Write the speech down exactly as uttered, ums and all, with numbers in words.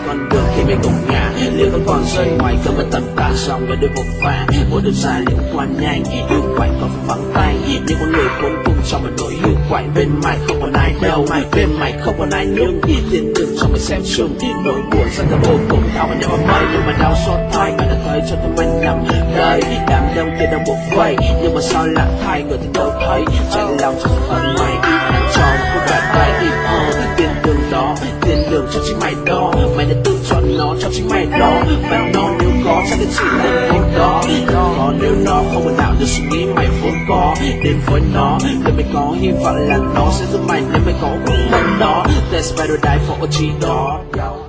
con đường khi mây gục ngã. Liệu có còn rơi ngoài cơn mưa tầm tã dòng về đôi một vàng. Một đường dài liệu qua nhanh, yêu quạnh có vắng tay. Những con người cuốn cùng trong một nỗi yêu quạnh. Bên mày không còn ai đâu, bên mày không còn ai nhung. Tiền đường cho mày xem chung, nỗi buồn rất là vô cùng. Thao mà nếu mà mây, nếu mà đau xót thay. Mày đã thấy cho tụi mình nằm đây. Đám đông kia đang buộc vây, nhưng mà sao lặng thay người thì đâu thấy. Chạy lòng cho phần mày, đang cho cô cả đây. Tiền đường đó, tiền đường cho chính mày đó. Mày đã tự chọn nó cho chính mày đó. Và nó nếu có chắc là chỉ là một đó. Còn nếu nó không có nào được suy nghĩ mày vốn có. Đến với nó, để mày có hy vọng là nó sẽ giúp mày. Nếu mày có cũng mất nó. That's better die for a G đó.